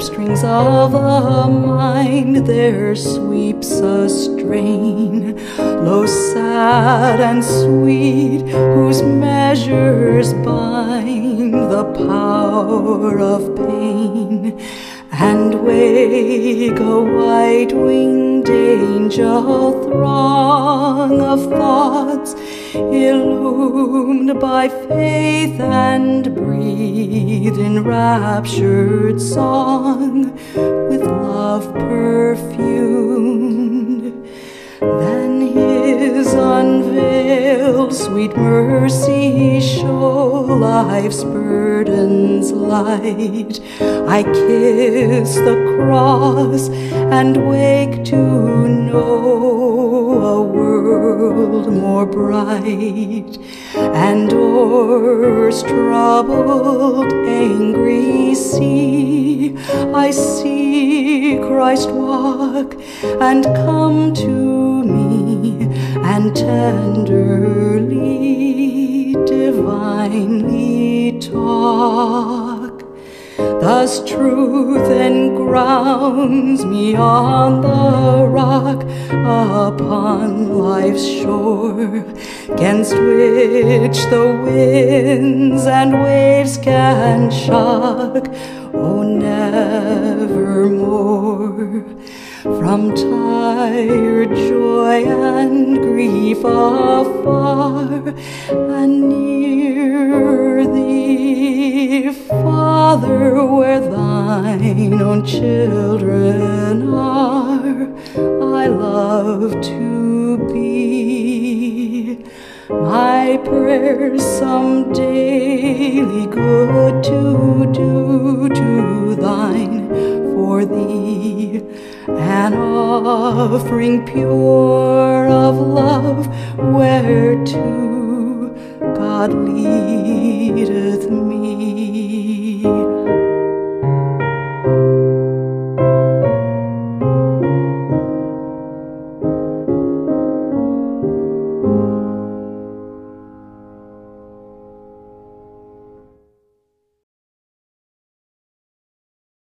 harp strings of the mind, there sweeps a strain, low, sad, and sweet, whose measures bind the power of pain, and wake a white-winged angel throng of thoughts, illumed by faith and breathed in raptured song, with love perfumed. Then his unveiled sweet mercy show life's burdens light. I kiss the cross and wake to know a world more bright, and o'er's troubled, angry sea I see Christ walk and come to me, and tenderly, divinely talk. Thus truth engrounds me on the rock, upon life's shore, 'gainst which the winds and waves can shock. Oh, nevermore, from tired joy and grief afar, and near thee, Father, where thine own children are, I love to be. My prayers some daily good to do to thine, for thee, an offering pure of love, whereto God leadeth me.